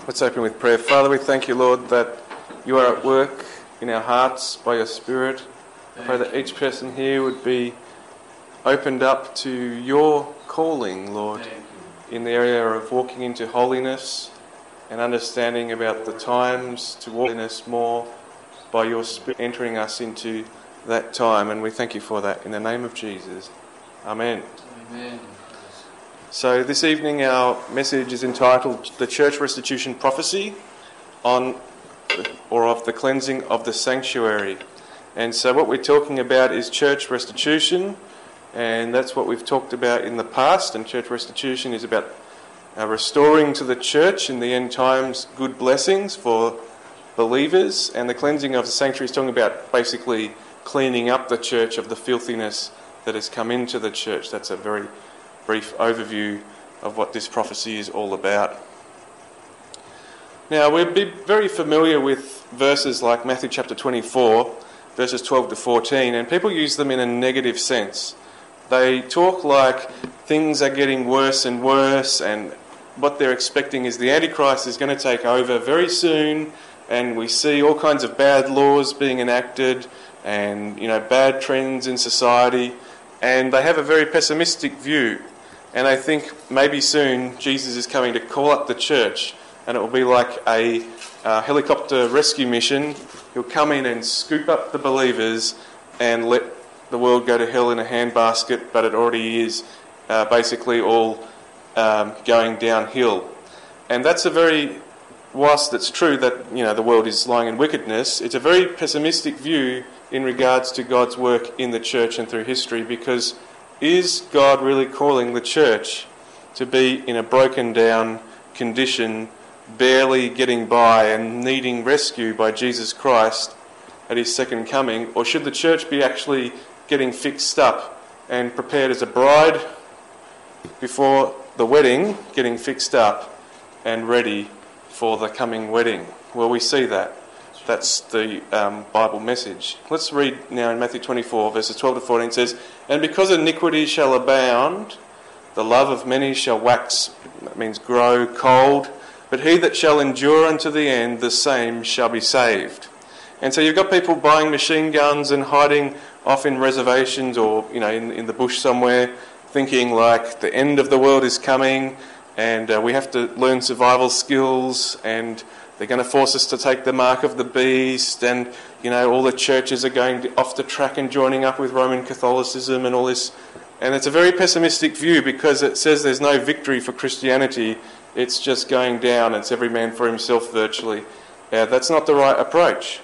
Let's open with prayer. Father, we thank you, Lord, that you are at work in our hearts by your Spirit. I pray that each person here would be opened up to your calling, Lord, in the area of walking into holiness and understanding about the times to walk in us more by your Spirit entering us into that time. And we thank you for that in the name of Jesus. Amen. Amen. So this evening our message is entitled The Church Restitution Prophecy of the Cleansing of the Sanctuary. And so what we're talking about is church restitution, and that's what we've talked about in the past. And church restitution is about restoring to the church in the end times good blessings for believers, and the cleansing of the sanctuary is talking about basically cleaning up the church of the filthiness that has come into the church. That's a very brief overview of what this prophecy is all about. Now, we'll be very familiar with verses like Matthew chapter 24, verses 12 to 14, and people use them in a negative sense. They talk like things are getting worse and worse, and what they're expecting is the Antichrist is going to take over very soon, and we see all kinds of bad laws being enacted and, bad trends in society, and they have a very pessimistic view. And I think maybe soon Jesus is coming to call up the church, and it will be like a helicopter rescue mission. He'll come in and scoop up the believers and let the world go to hell in a handbasket, but it already is basically all going downhill. And that's whilst it's true that the world is lying in wickedness, it's a very pessimistic view in regards to God's work in the church and through history, because is God really calling the church to be in a broken down condition, barely getting by and needing rescue by Jesus Christ at his second coming? Or should the church be actually getting fixed up and prepared as a bride before the wedding, getting fixed up and ready for the coming wedding? Well, we see that. That's the Bible message. Let's read now in Matthew 24, verses 12 to 14. It says, "And because iniquity shall abound, the love of many shall wax," that means grow cold, "but he that shall endure unto the end, the same shall be saved." And so you've got people buying machine guns and hiding off in reservations or, in the bush somewhere, thinking like the end of the world is coming and we have to learn survival skills, and they're going to force us to take the mark of the beast, and, all the churches are going off the track and joining up with Roman Catholicism and all this. And it's a very pessimistic view, because it says there's no victory for Christianity. It's just going down. It's every man for himself virtually. That's not the right approach.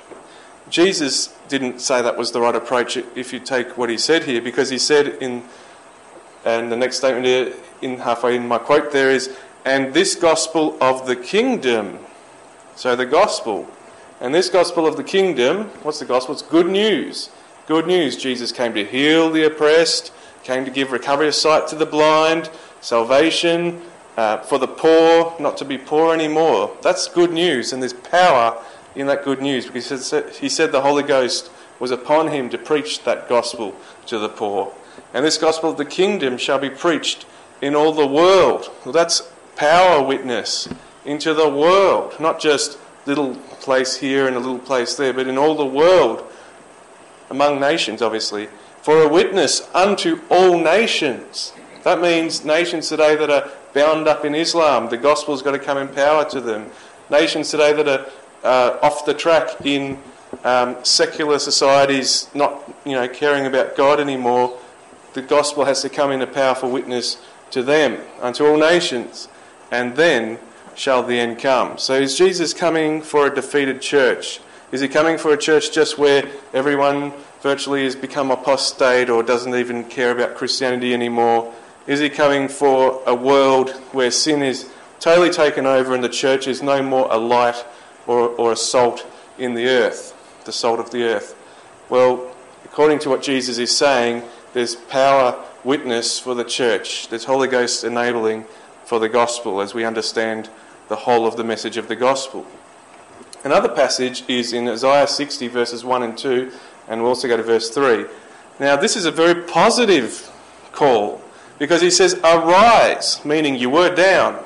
Jesus didn't say that was the right approach if you take what he said here, because he said and the next statement here, halfway in my quote there is, "And this gospel of the kingdom." So the gospel. And this gospel of the kingdom, what's the gospel? It's good news. Good news. Jesus came to heal the oppressed, came to give recovery of sight to the blind, salvation for the poor, not to be poor anymore. That's good news, and there's power in that good news, because he said the Holy Ghost was upon him to preach that gospel to the poor. And this gospel of the kingdom shall be preached in all the world. Well, that's power witness into the world, not just little place here and a little place there, but in all the world, among nations, obviously, for a witness unto all nations. That means nations today that are bound up in Islam, the gospel's got to come in power to them. Nations today that are off the track in secular societies, not caring about God anymore, the gospel has to come in a powerful witness to them, unto all nations, and then shall the end come. So is Jesus coming for a defeated church? Is he coming for a church just where everyone virtually has become apostate or doesn't even care about Christianity anymore? Is he coming for a world where sin is totally taken over and the church is no more a light or a salt in the earth, the salt of the earth? Well, according to what Jesus is saying, there's power witness for the church. There's Holy Ghost enabling for the gospel as we understand the whole of the message of the gospel. Another passage is in Isaiah 60 verses 1 and 2, and we'll also go to verse 3. Now this is a very positive call, because he says, "Arise," meaning you were down,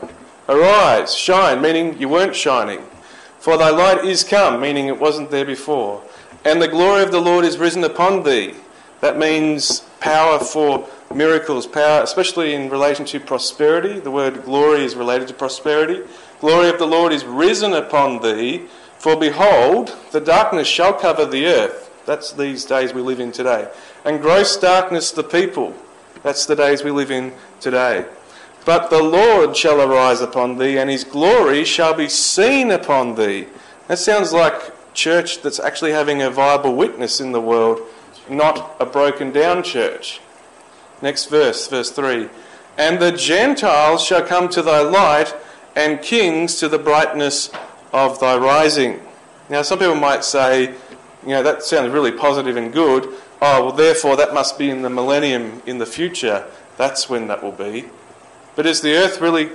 Arise, shine, meaning you weren't shining. For thy light is come, meaning it wasn't there before. And the glory of the Lord is risen upon thee. That means power for miracles, power especially in relation to prosperity. The word glory is related to prosperity. Glory of the Lord is risen upon thee. For behold, the darkness shall cover the earth. That's these days we live in today. And gross darkness the people. That's the days we live in today. But the Lord shall arise upon thee, and his glory shall be seen upon thee. That sounds like church that's actually having a viable witness in the world, not a broken down church. Next verse, verse 3. And the Gentiles shall come to thy light, and kings to the brightness of thy rising. Now some people might say, that sounds really positive and good. Oh, well therefore that must be in the millennium in the future. That's when that will be. But is the earth really,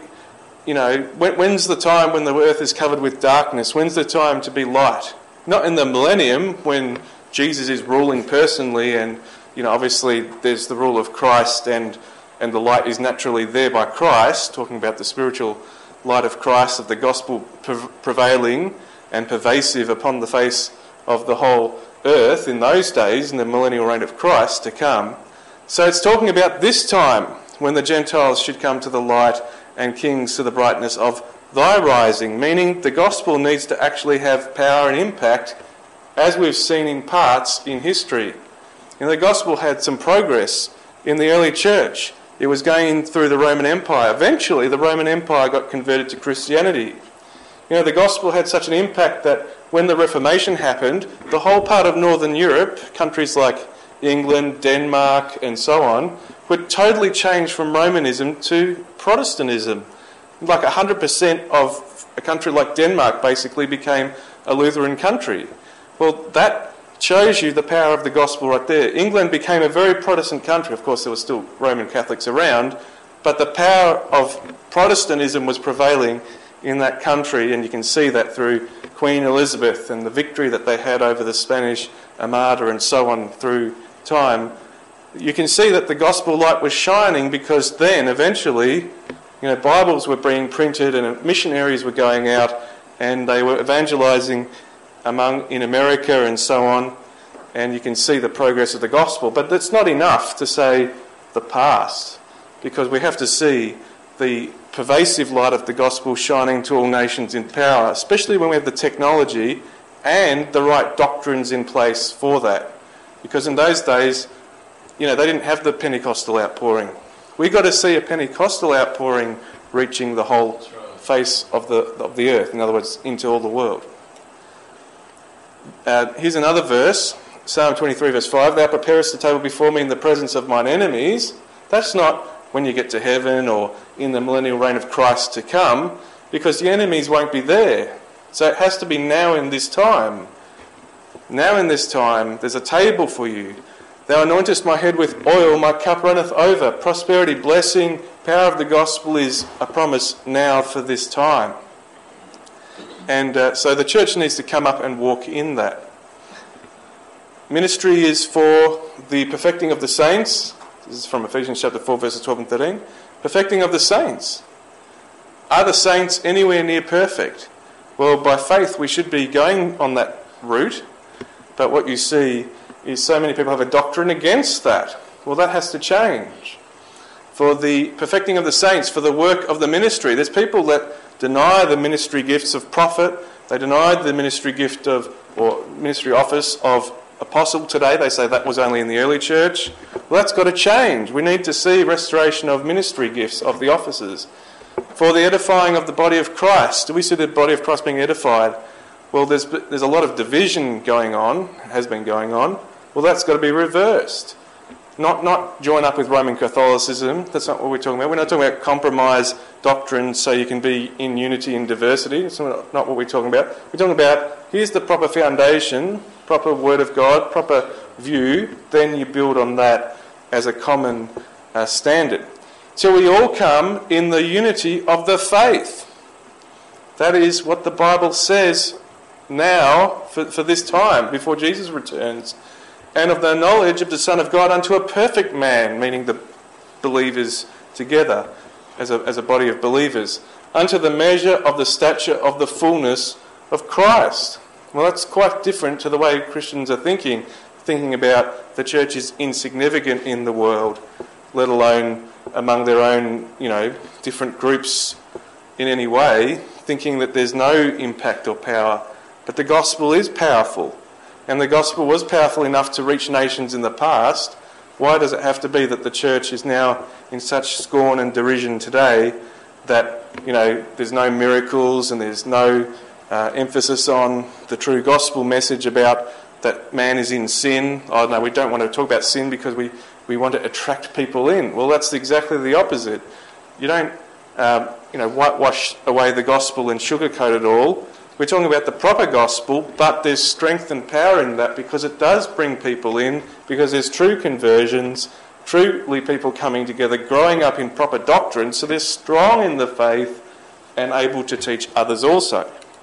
when's the time when the earth is covered with darkness? When's the time to be light? Not in the millennium when Jesus is ruling personally and, obviously there's the rule of Christ and the light is naturally there by Christ, talking about the spiritual light of Christ, of the gospel prevailing and pervasive upon the face of the whole earth in those days, in the millennial reign of Christ to come. So it's talking about this time, when the Gentiles should come to the light and kings to the brightness of thy rising, meaning the gospel needs to actually have power and impact, as we've seen in parts in history. The gospel had some progress in the early church. It was going through the Roman Empire. Eventually, the Roman Empire got converted to Christianity. The gospel had such an impact that when the Reformation happened, the whole part of Northern Europe, countries like England, Denmark, and so on, would totally change from Romanism to Protestantism. Like 100% of a country like Denmark basically became a Lutheran country. Well, that shows you the power of the gospel right there. England became a very Protestant country. Of course, there were still Roman Catholics around, but the power of Protestantism was prevailing in that country, and you can see that through Queen Elizabeth and the victory that they had over the Spanish Armada and so on through time. You can see that the gospel light was shining because then eventually, Bibles were being printed and missionaries were going out and they were evangelising in America and so on, and you can see the progress of the gospel. But that's not enough to say the past, because we have to see the pervasive light of the gospel shining to all nations in power, especially when we have the technology and the right doctrines in place for that. Because in those days, they didn't have the Pentecostal outpouring. We've got to see a Pentecostal outpouring reaching the whole face of the earth, in other words, into all the world. Here's another verse, Psalm 23 verse 5. Thou preparest the table before me in the presence of mine enemies. That's not when you get to heaven or in the millennial reign of Christ to come, because the enemies won't be there. So it has to be now in this time. Now in this time, there's a table for you. Thou anointest my head with oil, my cup runneth over. Prosperity, blessing, power of the gospel is a promise now for this time. And so the church needs to come up and walk in that. Ministry is for the perfecting of the saints. This is from Ephesians chapter 4, verses 12 and 13. Perfecting of the saints. Are the saints anywhere near perfect? Well, by faith we should be going on that route. But what you see is so many people have a doctrine against that. Well, that has to change. For the perfecting of the saints, for the work of the ministry. There's people that deny the ministry gifts of prophet. They deny the ministry gift of, or ministry office of apostle today. They say that was only in the early church. Well, that's got to change. We need to see restoration of ministry gifts of the offices. For the edifying of the body of Christ. Do we see the body of Christ being edified? Well, there's a lot of division going on, has been going on. Well, that's got to be reversed. Not join up with Roman Catholicism. That's not what we're talking about. We're not talking about compromise doctrines so you can be in unity and diversity. That's not what we're talking about. We're talking about here's the proper foundation, proper word of God, proper view. Then you build on that as a common standard. Till we all come in the unity of the faith. That is what the Bible says now for this time, before Jesus returns. And of the knowledge of the Son of God unto a perfect man, meaning the believers together as a body of believers, unto the measure of the stature of the fullness of Christ. Well, that's quite different to the way Christians are thinking about the church is insignificant in the world, let alone among their own, different groups in any way, thinking that there's no impact or power. But the gospel is powerful, and the gospel was powerful enough to reach nations in the past. Why does it have to be that the church is now in such scorn and derision today that, there's no miracles and there's no emphasis on the true gospel message about that man is in sin? Oh no, we don't want to talk about sin because we want to attract people in. Well, that's exactly the opposite. You don't, whitewash away the gospel and sugarcoat it all. We're talking about the proper gospel, but there's strength and power in that because it does bring people in, because there's true conversions, truly people coming together, growing up in proper doctrine, so they're strong in the faith and able to teach others also.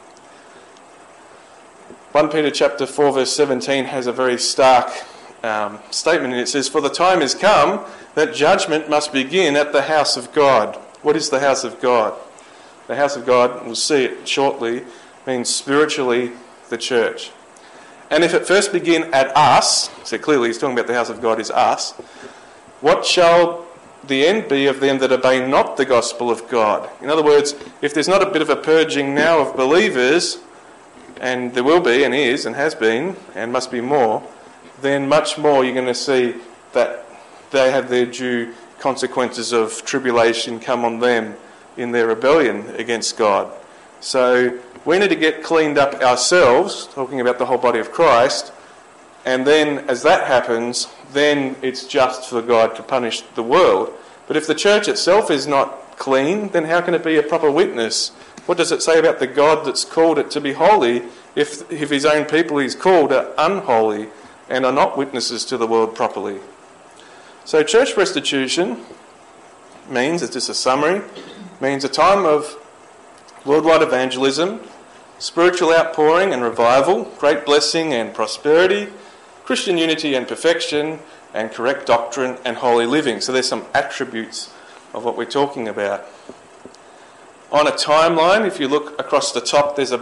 1 Peter chapter 4 verse 17 has a very stark statement, and it says, "For the time is come that judgment must begin at the house of God." What is the house of God? The house of God, we'll see it shortly, means spiritually the church. And if it first begin at us, so clearly he's talking about the house of God is us, what shall the end be of them that obey not the gospel of God? In other words, if there's not a bit of a purging now of believers, and there will be and is and has been and must be more, then much more you're going to see that they have their due consequences of tribulation come on them in their rebellion against God. So we need to get cleaned up ourselves, talking about the whole body of Christ, and then as that happens, then it's just for God to punish the world. But if the church itself is not clean, then how can it be a proper witness? What does it say about the God that's called it to be holy if his own people he's called are unholy and are not witnesses to the world properly? So church restitution means, it's just a summary, means a time of worldwide evangelism, spiritual outpouring and revival, great blessing and prosperity, Christian unity and perfection, and correct doctrine and holy living. So there's some attributes of what we're talking about. On a timeline, if you look across the top, there's a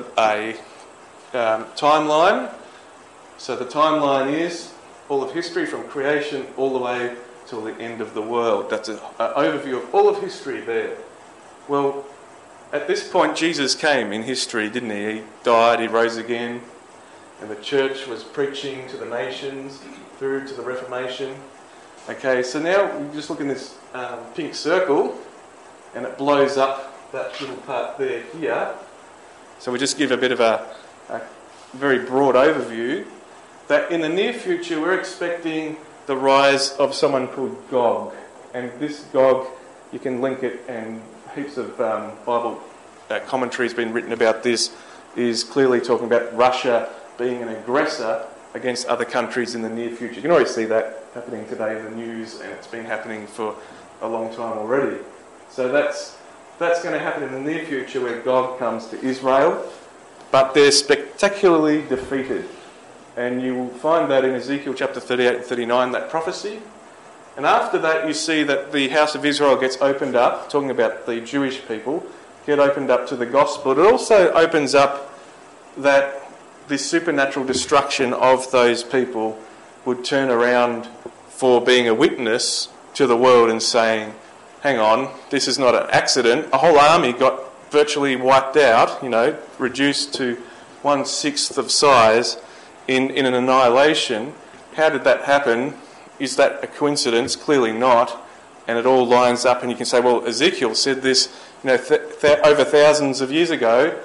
timeline. So the timeline is all of history from creation all the way till the end of the world. That's an overview of all of history there. Well, at this point, Jesus came in history, didn't he? He died, he rose again, and the church was preaching to the nations through to the Reformation. Okay, so now we just look in this pink circle, and it blows up that little part there here. So we just give a bit of a very broad overview that in the near future we're expecting the rise of someone called Gog. And this Gog, you can link it, and heaps of Bible commentary has been written about this, is clearly talking about Russia being an aggressor against other countries in the near future. You can already see that happening today in the news, and it's been happening for a long time already. So that's going to happen in the near future, where God comes to Israel, but they're spectacularly defeated. And you will find that in Ezekiel chapter 38 and 39, that prophecy. And after that, you see that the house of Israel gets opened up, talking about the Jewish people, get opened up to the gospel. It also opens up that this supernatural destruction of those people would turn around for being a witness to the world and saying, hang on, this is not an accident. A whole army got virtually wiped out, reduced to 1/6 of size in an annihilation. How did that happen? Is that a coincidence? Clearly not. And it all lines up, and you can say, well, Ezekiel said this over thousands of years ago.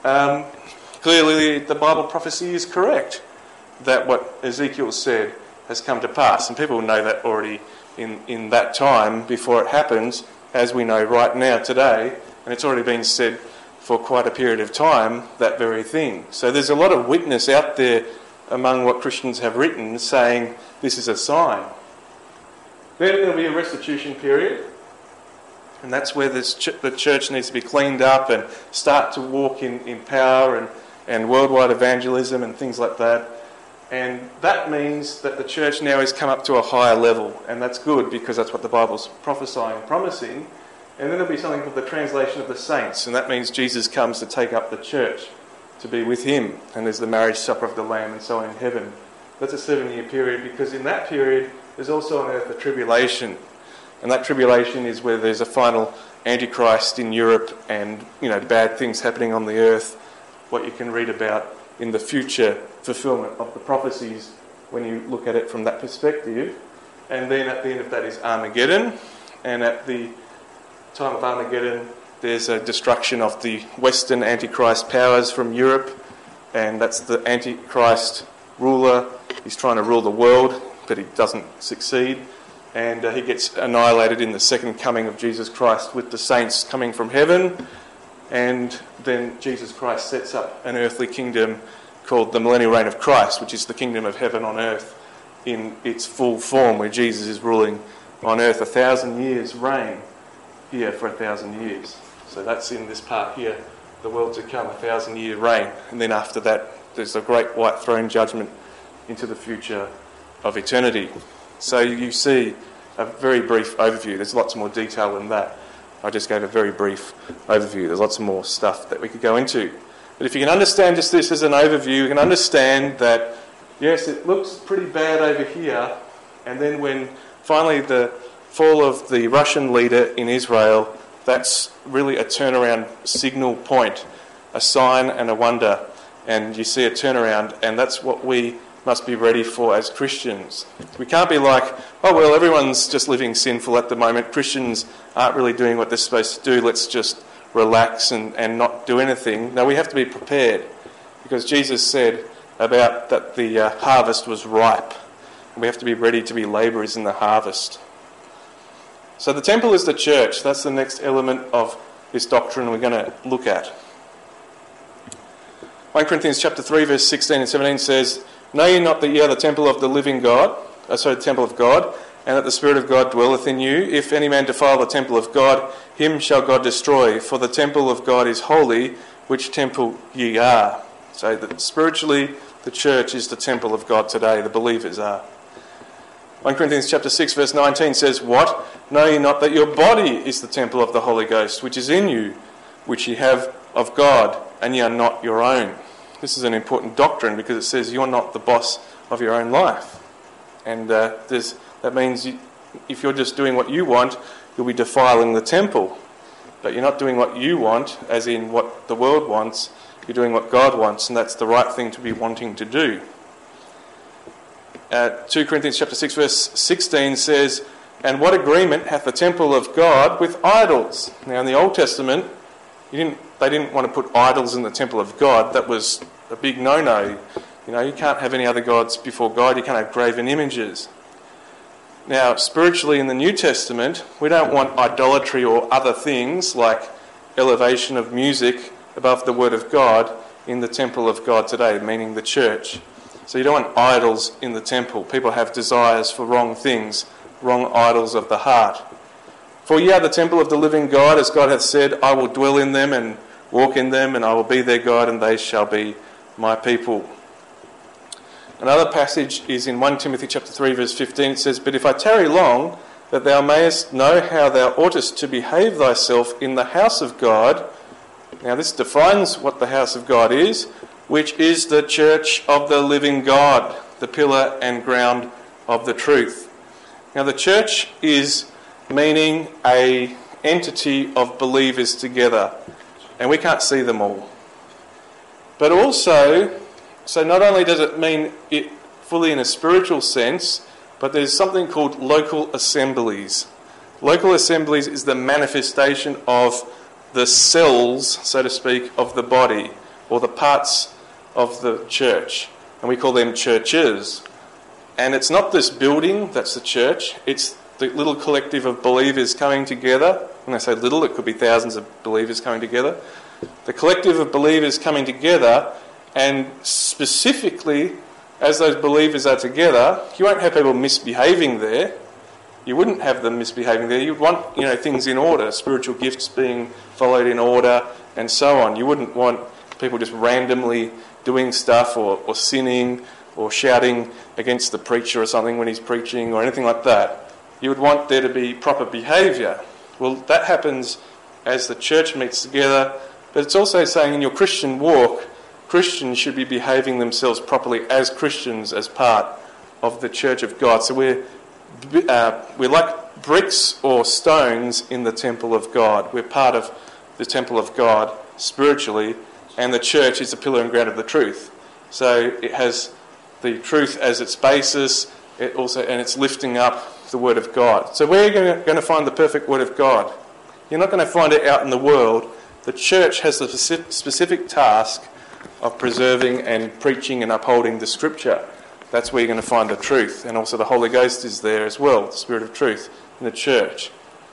Clearly the Bible prophecy is correct, that what Ezekiel said has come to pass. And people know that already in that time before it happens, as we know right now today. And it's already been said for quite a period of time, that very thing. So there's a lot of witness out there among what Christians have written saying this is a sign. Then there'll be a restitution period, and that's where the church needs to be cleaned up and start to walk in power and worldwide evangelism and things like that. And that means that the church now has come up to a higher level, and that's good because that's what the Bible's prophesying and promising. And then there'll be something called the translation of the saints, and that means Jesus comes to take up the church, to be with him, and there's the marriage supper of the Lamb and so on in heaven. That's a 7-year period, because in that period there's also on earth a tribulation, and that tribulation is where there's a final Antichrist in Europe and bad things happening on the earth, what you can read about in the future fulfillment of the prophecies when you look at it from that perspective. And then at the end of that is Armageddon, and at the time of Armageddon there's a destruction of the Western Antichrist powers from Europe, and that's the Antichrist ruler. He's trying to rule the world, but he doesn't succeed, and he gets annihilated in the second coming of Jesus Christ with the saints coming from heaven. And then Jesus Christ sets up an earthly kingdom called the millennial reign of Christ, which is the kingdom of heaven on earth in its full form, where Jesus is ruling on earth. 1,000 years reign here for 1,000 years. So that's in this part here, the world to come, 1,000-year reign. And then after that, there's a great white throne judgment into the future of eternity. So you see a very brief overview. There's lots more detail than that. I just gave a very brief overview. There's lots more stuff that we could go into. But if you can understand just this as an overview, you can understand that, yes, it looks pretty bad over here, and then when finally the fall of the Russian leader in Israel, that's really a turnaround signal point, a sign and a wonder. And you see a turnaround, and that's what we must be ready for as Christians. We can't be like, oh well, everyone's just living sinful at the moment. Christians aren't really doing what they're supposed to do. Let's just relax and not do anything. No, we have to be prepared, because Jesus said about that the harvest was ripe. And we have to be ready to be labourers in the harvest. So the temple is the church. That's the next element of this doctrine we're going to look at. 1 Corinthians chapter 3 verse 16 and 17 says, "Know ye not that ye are the temple of the living God, the temple of God, and that the Spirit of God dwelleth in you? If any man defile the temple of God, him shall God destroy. For the temple of God is holy, which temple ye are." So that spiritually, the church is the temple of God today. The believers are. 1 Corinthians chapter 6 verse 19 says, "What? Know ye not that your body is the temple of the Holy Ghost, which is in you, which ye have of God, and ye are not your own?" This is an important doctrine, because it says you're not the boss of your own life. And that means if you're just doing what you want, you'll be defiling the temple. But you're not doing what you want, as in what the world wants. You're doing what God wants, and that's the right thing to be wanting to do. 2 Corinthians chapter 6 verse 16 says, "And what agreement hath the temple of God with idols?" Now in the Old Testament, they didn't want to put idols in the temple of God. That was a big no-no. You can't have any other gods before God. You can't have graven images. Now, spiritually in the New Testament, we don't want idolatry or other things like elevation of music above the Word of God in the temple of God today, meaning the church. So you don't want idols in the temple. People have desires for wrong things, wrong idols of the heart. "For ye are the temple of the living God, as God hath said, I will dwell in them and walk in them, and I will be their God, and they shall be my people." Another passage is in 1 Timothy chapter 3 verse 15. It says, "But if I tarry long, that thou mayest know how thou oughtest to behave thyself in the house of God." Now this defines what the house of God is, which is the church of the living God, the pillar and ground of the truth. Now the church is meaning a entity of believers together, and we can't see them all. But also, so not only does it mean it fully in a spiritual sense, but there's something called local assemblies. Local assemblies is the manifestation of the cells, so to speak, of the body, or the parts of the church, and we call them churches. And it's not this building that's the church, it's the little collective of believers coming together. When I say little, it could be thousands of believers coming together. The collective of believers coming together, and specifically, as those believers are together, you won't have people misbehaving there. You wouldn't have them misbehaving there. You'd want, things in order, spiritual gifts being followed in order, and so on. You wouldn't want people just randomly doing stuff or sinning or shouting against the preacher or something when he's preaching or anything like that. You would want there to be proper behaviour. Well, that happens as the church meets together, but it's also saying in your Christian walk, Christians should be behaving themselves properly as Christians as part of the church of God. So we're like bricks or stones in the temple of God. We're part of the temple of God spiritually, and the church is the pillar and ground of the truth. So it has the truth as its basis, and it's lifting up the Word of God. So where are you going to find the perfect Word of God? You're not going to find it out in the world. The church has the specific task of preserving and preaching and upholding the Scripture. That's where you're going to find the truth. And also the Holy Ghost is there as well, the Spirit of truth in the church.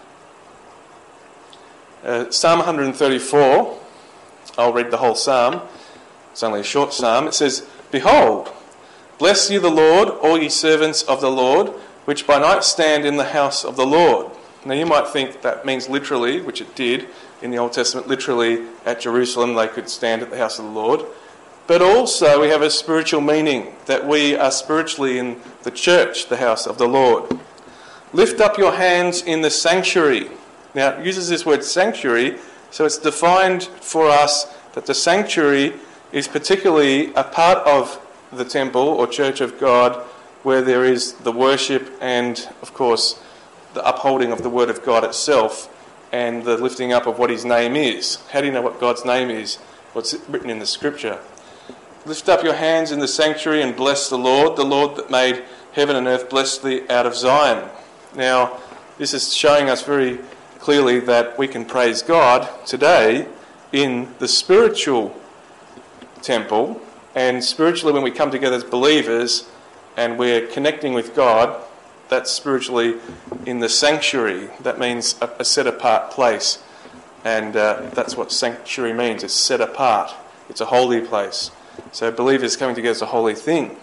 Psalm 134, I'll read the whole psalm. It's only a short psalm. It says, "Behold, bless ye the Lord, all ye servants of the Lord, which by night stand in the house of the Lord." Now you might think that means literally, which it did in the Old Testament, literally at Jerusalem they could stand at the house of the Lord. But also we have a spiritual meaning, that we are spiritually in the church, the house of the Lord. "Lift up your hands in the sanctuary." Now it uses this word sanctuary, so it's defined for us that the sanctuary is particularly a part of the temple or church of God where there is the worship and, of course, the upholding of the Word of God itself and the lifting up of what His name is. How do you know what God's name is? What's written in the Scripture? "Lift up your hands in the sanctuary and bless the Lord that made heaven and earth, bless thee out of Zion." Now, this is showing us very clearly that we can praise God today in the spiritual temple, and spiritually when we come together as believers and we're connecting with God, that's spiritually in the sanctuary. That means a set apart place, and that's what sanctuary means. It's set apart. It's a holy place. So believers coming together is a holy thing.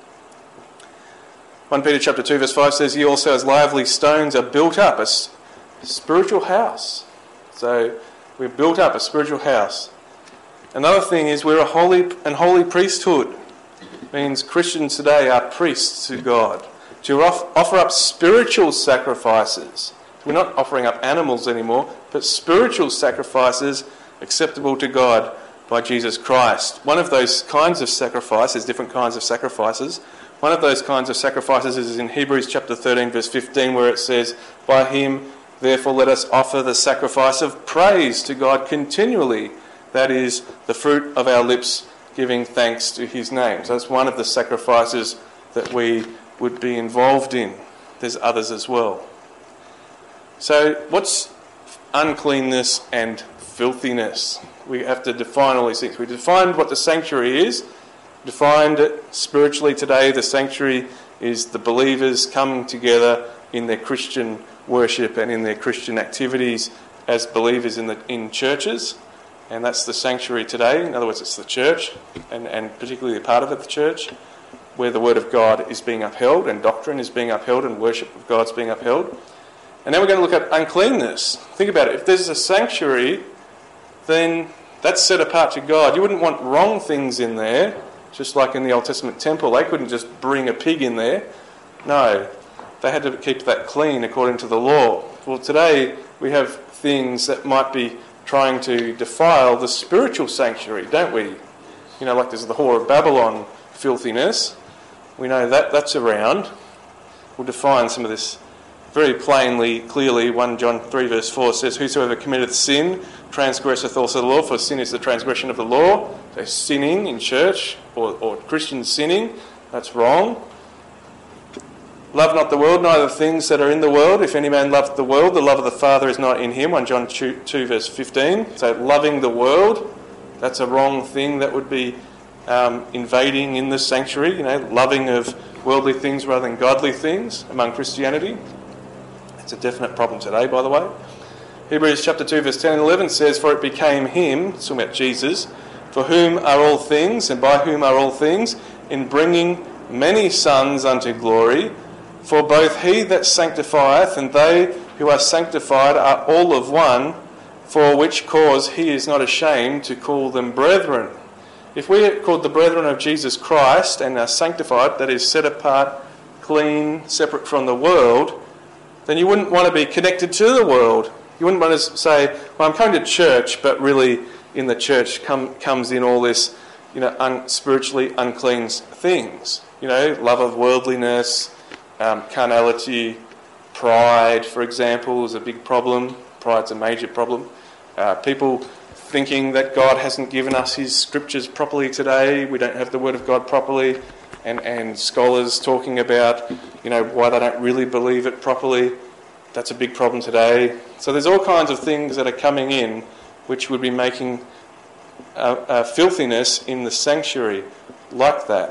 1 Peter chapter 2 verse 5 says, "Ye also as lively stones are built up a spiritual house." So we're built up a spiritual house. Another thing is we're a holy priesthood. It means Christians today are priests to God, to offer up spiritual sacrifices. We're not offering up animals anymore, but spiritual sacrifices acceptable to God by Jesus Christ. One of those kinds of sacrifices, different kinds of sacrifices, one of those kinds of sacrifices is in Hebrews chapter 13 verse 15 where it says, "By him therefore let us offer the sacrifice of praise to God continually. That is the fruit of our lips giving thanks to his name." So that's one of the sacrifices that we would be involved in. There's others as well. So what's uncleanness and filthiness? We have to define all these things. We defined what the sanctuary is, defined it spiritually today. The sanctuary is the believers coming together in their Christian worship and in their Christian activities as believers in churches. And that's the sanctuary today. In other words, it's the church, and particularly a part of it, the church, where the Word of God is being upheld and doctrine is being upheld and worship of God's being upheld. And then we're going to look at uncleanness. Think about it. If there's a sanctuary, then that's set apart to God. You wouldn't want wrong things in there, just like in the Old Testament temple. They couldn't just bring a pig in there. No, they had to keep that clean according to the law. Well, today we have things that might be trying to defile the spiritual sanctuary, don't we? You know, like there's the Whore of Babylon filthiness. We know that that's around. We'll define some of this very plainly, clearly. 1 John 3 verse 4 says, "Whosoever committeth sin transgresseth also the law, for sin is the transgression of the law." So sinning in church, or Christians sinning, that's wrong. "Love not the world, neither the things that are in the world. If any man love the world, the love of the Father is not in him." 1 John 2 verse 15. So loving the world, that's a wrong thing. That would be invading in the sanctuary, loving of worldly things rather than godly things among Christianity. It's a definite problem today, by the way. Hebrews chapter 2 verse 10 and 11 says, "For it became him," it's talking about Jesus, "for whom are all things and by whom are all things, in bringing many sons unto glory. For both he that sanctifieth and they who are sanctified are all of one, for which cause he is not ashamed to call them brethren." If we are called the brethren of Jesus Christ and are sanctified, that is set apart, clean, separate from the world, then you wouldn't want to be connected to the world. You wouldn't want to say, well, I'm coming to church, but really in the church comes in all this, spiritually unclean things. Love of worldliness, carnality, pride, for example, is a big problem. Pride's a major problem. People thinking that God hasn't given us his scriptures properly today. We don't have the word of God properly. And scholars talking about, why they don't really believe it properly. That's a big problem today. So there's all kinds of things that are coming in which would be making filthiness in the sanctuary like that.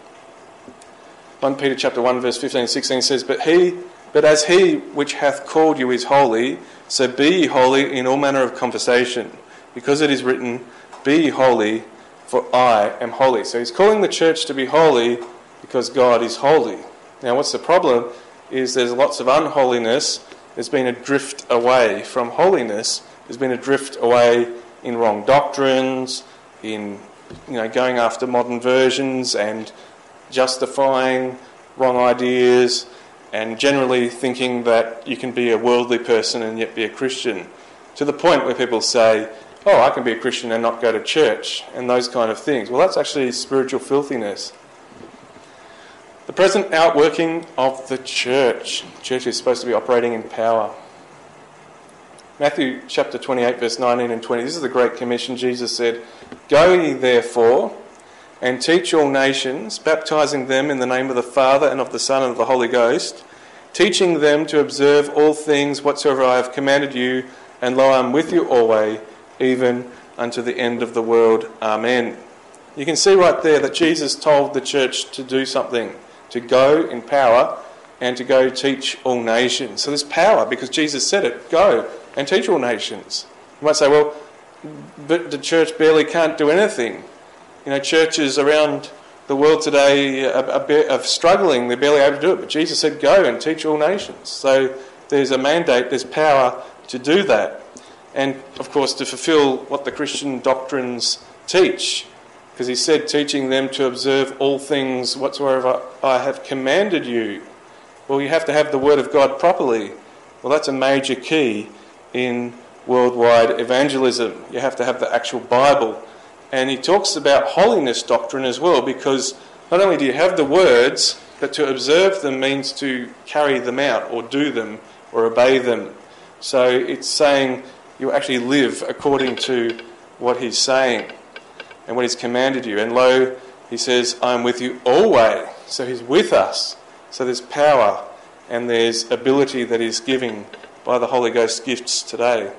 1 Peter chapter 1 verse 15 and 16 says, But as he which hath called you is holy, so be ye holy in all manner of conversation, because it is written, Be ye holy, for I am holy. So he's calling the church to be holy because God is holy. Now what's the problem is there's lots of unholiness. There's been a drift away from holiness. There's been a drift away in wrong doctrines, in going after modern versions and justifying wrong ideas, and generally thinking that you can be a worldly person and yet be a Christian, to the point where people say, oh, I can be a Christian and not go to church, and those kind of things. Well, that's actually spiritual filthiness. The present outworking of the church. The church is supposed to be operating in power. Matthew chapter 28 verse 19 and 20. This is the Great Commission. Jesus said, Go ye therefore and teach all nations, baptizing them in the name of the Father and of the Son and of the Holy Ghost, teaching them to observe all things whatsoever I have commanded you, and lo, I am with you always, even unto the end of the world. Amen. You can see right there that Jesus told the church to do something, to go in power and to go teach all nations. So there's power because Jesus said it. Go and teach all nations. You might say, well, but the church barely can't do anything. Churches around the world today are struggling. They're barely able to do it. But Jesus said, go and teach all nations. So there's a mandate, there's power to do that. And, of course, to fulfil what the Christian doctrines teach. Because he said, teaching them to observe all things whatsoever I have commanded you. Well, you have to have the Word of God properly. Well, that's a major key in worldwide evangelism. You have to have the actual Bible. And he talks about holiness doctrine as well, because not only do you have the words, but to observe them means to carry them out or do them or obey them. So it's saying you actually live according to what he's saying and what he's commanded you. And lo, he says, I am with you always. So he's with us. So there's power and there's ability that he's giving by the Holy Ghost gifts today.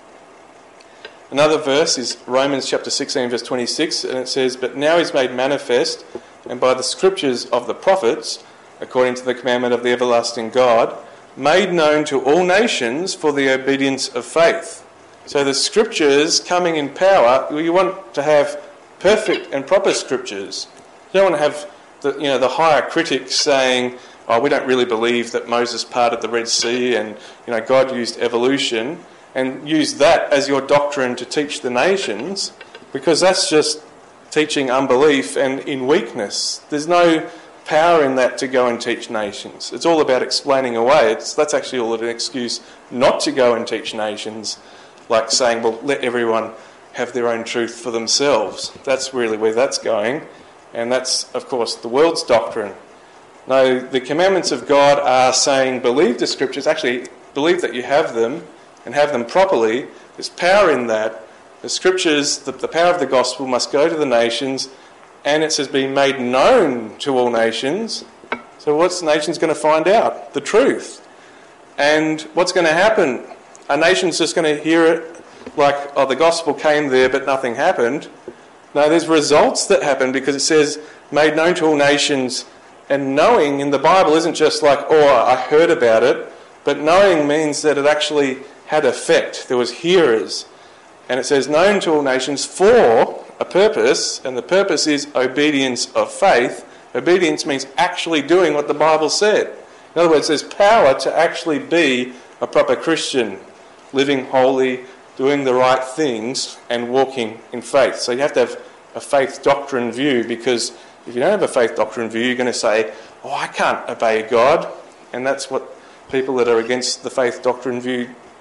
Another verse is Romans chapter 16 verse 26, and it says, But now is made manifest, and by the scriptures of the prophets, according to the commandment of the everlasting God, made known to all nations for the obedience of faith. So the scriptures coming in power, you want to have perfect and proper scriptures. You don't want to have the higher critics saying, oh, we don't really believe that Moses parted the Red Sea and God used evolution, and use that as your doctrine to teach the nations, because that's just teaching unbelief and in weakness. There's no power in that to go and teach nations. It's all about explaining away. That's actually all an excuse not to go and teach nations, like saying, well, let everyone have their own truth for themselves. That's really where that's going, and that's, of course, the world's doctrine. No, the commandments of God are saying, believe the scriptures, actually believe that you have them, and have them properly. There's power in that. The scriptures, the power of the gospel must go to the nations, and it says be made known to all nations. So what's the nations going to find out? The truth. And what's going to happen? Are nations just going to hear it like, oh, the gospel came there but nothing happened? No, there's results that happen, because it says made known to all nations, and knowing in the Bible isn't just like, oh, I heard about it, but knowing means that it actually had effect. There was hearers. And it says known to all nations for a purpose, and the purpose is obedience of faith. Obedience means actually doing what the Bible said. In other words, there's power to actually be a proper Christian, living holy, doing the right things, and walking in faith. So you have to have a faith doctrine view, because if you don't have a faith doctrine view, you're going to say, oh, I can't obey God. And that's what people that are against the faith doctrine view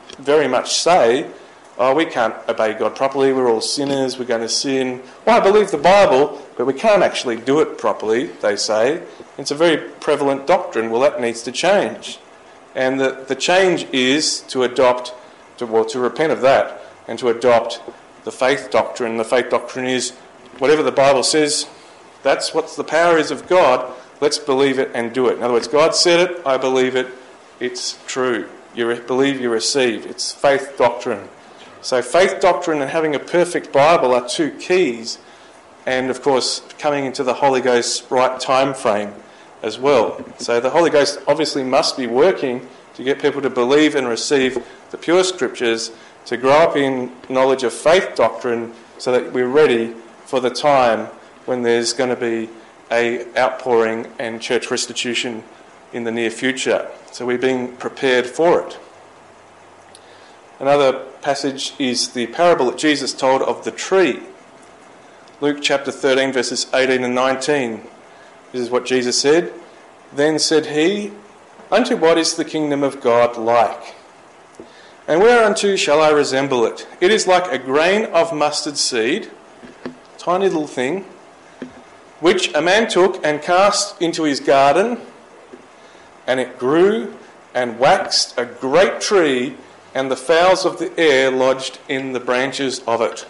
very much say, oh, we can't obey God properly, we're all sinners, we're going to sin. Well, I believe the Bible, but we can't actually do it properly, they say. It's a very prevalent doctrine. Well, that needs to change. And the change is to repent of that and to adopt the faith doctrine. The faith doctrine is whatever the Bible says, that's what the power is of God. Let's believe it and do it. In other words, God said it, I believe it, it's true. You believe, you receive. It's faith doctrine. So faith doctrine and having a perfect Bible are two keys. And of course, coming into the Holy Ghost's right time frame as well. So the Holy Ghost obviously must be working to get people to believe and receive the pure scriptures, to grow up in knowledge of faith doctrine so that we're ready for the time when there's going to be a outpouring and church restitution in the near future. So we're being prepared for it. Another passage is the parable that Jesus told of the tree. Luke chapter 13 verses 18 and 19. This is what Jesus said. Then said he, unto what is the kingdom of God like? And whereunto shall I resemble it? It is like a grain of mustard seed, tiny little thing, which a man took and cast into his garden, and it grew and waxed a great tree, and the fowls of the air lodged in the branches of it.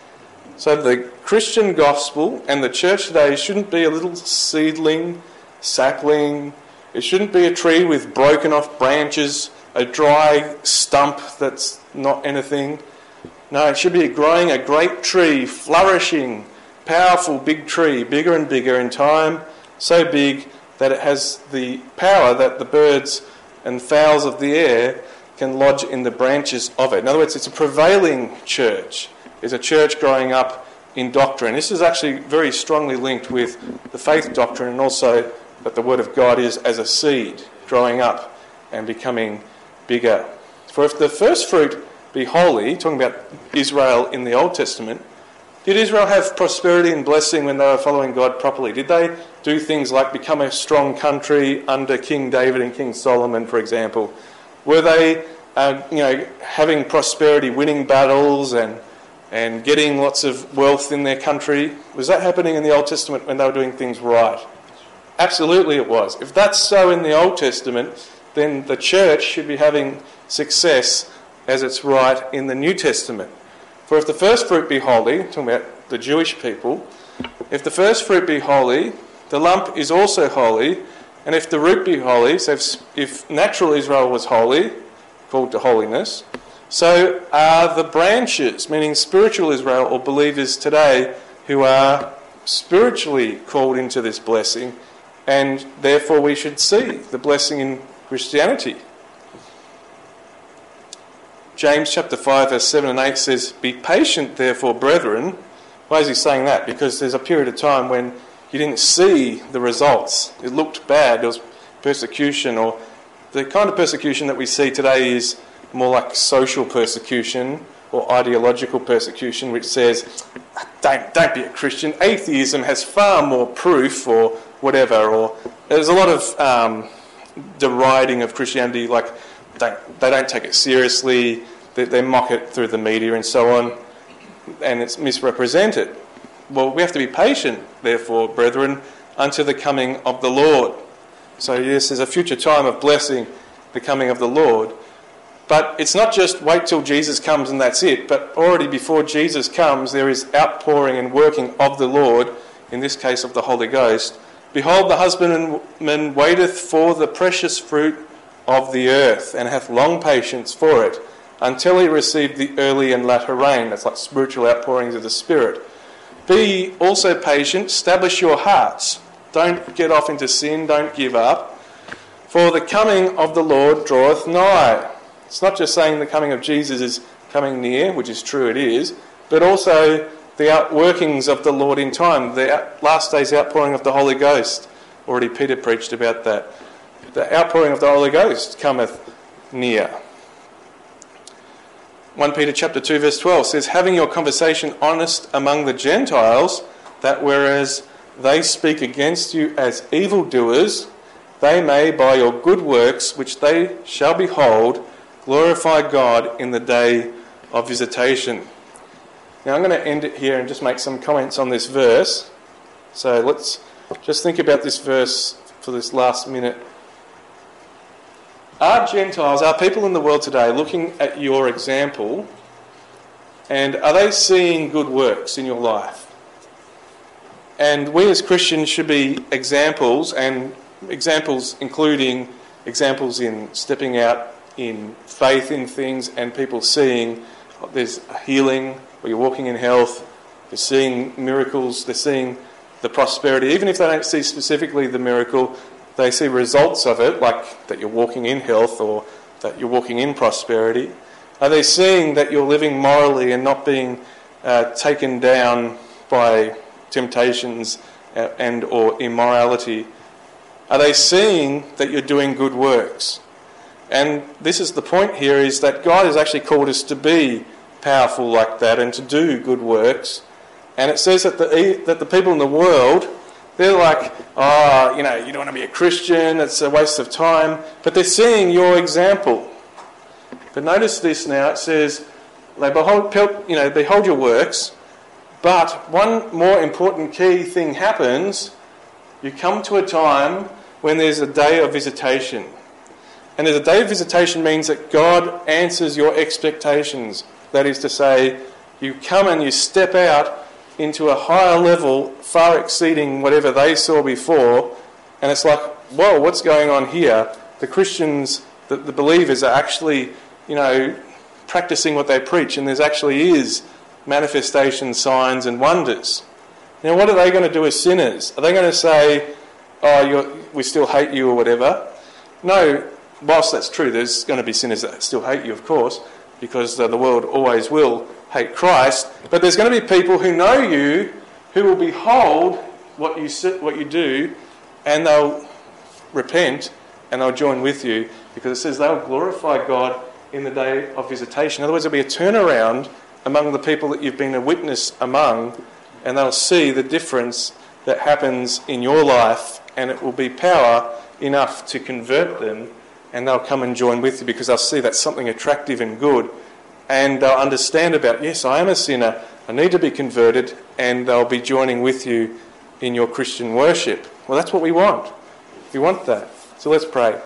So the Christian gospel and the church today shouldn't be a little seedling, sapling. It shouldn't be a tree with broken off branches, a dry stump that's not anything. No, it should be growing a great tree, flourishing, powerful big tree, bigger and bigger in time, so big that it has the power that the birds and fowls of the air can lodge in the branches of it. In other words, it's a prevailing church. It's a church growing up in doctrine. This is actually very strongly linked with the faith doctrine, and also that the Word of God is as a seed growing up and becoming bigger. For if the first fruit be holy, talking about Israel in the Old Testament, did Israel have prosperity and blessing when they were following God properly? Did they do things like become a strong country under King David and King Solomon, for example? Were they having prosperity, winning battles and getting lots of wealth in their country? Was that happening in the Old Testament when they were doing things right? Absolutely it was. If that's so in the Old Testament, then the church should be having success as it's right in the New Testament. For if the first fruit be holy, talking about the Jewish people, if the first fruit be holy, the lump is also holy, and if the root be holy, so if natural Israel was holy, called to holiness, so are the branches, meaning spiritual Israel or believers today who are spiritually called into this blessing, and therefore we should see the blessing in Christianity. James chapter 5 verse 7 and 8 says, be patient therefore, brethren. Why is he saying that? Because there's a period of time when you didn't see the results. It looked bad. There was persecution, or the kind of persecution that we see today is more like social persecution or ideological persecution, which says, don't be a Christian. Atheism has far more proof, or whatever. Or there's a lot of deriding of Christianity, like they don't take it seriously. They mock it through the media and so on, and it's misrepresented. Well, we have to be patient, therefore, brethren, unto the coming of the Lord. So yes, there's a future time of blessing, the coming of the Lord. But it's not just wait till Jesus comes and that's it, but already before Jesus comes, there is outpouring and working of the Lord, in this case of the Holy Ghost. Behold, the husbandman waiteth for the precious fruit of the earth, and hath long patience for it, until he receive the early and latter rain. That's like spiritual outpourings of the Spirit. Be also patient, establish your hearts. Don't get off into sin, don't give up. For the coming of the Lord draweth nigh. It's not just saying the coming of Jesus is coming near, which is true, it is, but also the outworkings of the Lord in time, the last day's outpouring of the Holy Ghost. Already Peter preached about that. The outpouring of the Holy Ghost cometh near. 1 Peter chapter 2 verse 12 says, having your conversation honest among the Gentiles, that whereas they speak against you as evildoers, they may by your good works, which they shall behold, glorify God in the day of visitation. Now I'm going to end it here and just make some comments on this verse. So let's just think about this verse for this last minute. Are Gentiles, are people in the world today looking at your example, and are they seeing good works in your life? And we as Christians should be examples, and examples including examples in stepping out in faith in things and people seeing there's a healing, or you're walking in health, they're seeing miracles, they're seeing the prosperity. Even if they don't see specifically the miracle, they see results of it, like that you're walking in health or that you're walking in prosperity. Are they seeing that you're living morally and not being taken down by temptations and or immorality? Are they seeing that you're doing good works? And this is the point here, is that God has actually called us to be powerful like that and to do good works. And it says that the people in the world, they're like, oh, you don't want to be a Christian, it's a waste of time. But they're seeing your example. But notice this now, it says, they behold your works, but one more important key thing happens. You come to a time when there's a day of visitation. And there's a day of visitation means that God answers your expectations. That is to say, you come and you step out into a higher level, far exceeding whatever they saw before, and it's like, whoa, what's going on here? The Christians, the believers are actually, practicing what they preach, and there's actually is manifestation, signs and wonders. Now, what are they going to do as sinners? Are they going to say, we still hate you or whatever? No, whilst that's true, there's going to be sinners that still hate you, of course, because the world always will hate Christ. But there's going to be people who know you, who will behold what you do, and they'll repent and they'll join with you, because it says they'll glorify God in the day of visitation. In other words, there'll be a turnaround among the people that you've been a witness among, and they'll see the difference that happens in your life, and it will be power enough to convert them, and they'll come and join with you because they'll see that's something attractive and good, and they'll understand about, yes, I am a sinner, I need to be converted, and they'll be joining with you in your Christian worship. Well, that's what we want. We want that. So let's pray.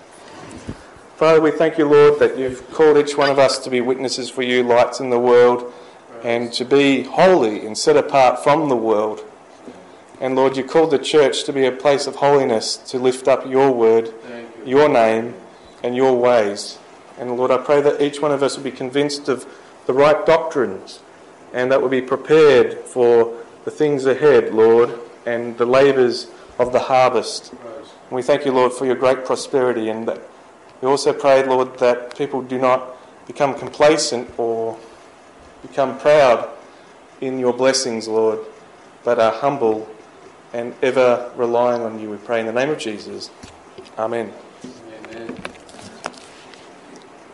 Father, we thank you, Lord, that you've called each one of us to be witnesses for you, lights in the world, and to be holy and set apart from the world. And Lord, you called the church to be a place of holiness, to lift up your word, your name, and your ways. And Lord, I pray that each one of us will be convinced of the right doctrines, and that we'll be prepared for the things ahead, Lord, and the labours of the harvest. And we thank you, Lord, for your great prosperity, and that we also pray, Lord, that people do not become complacent or become proud in your blessings, Lord, but are humble and ever relying on you. We pray in the name of Jesus. Amen.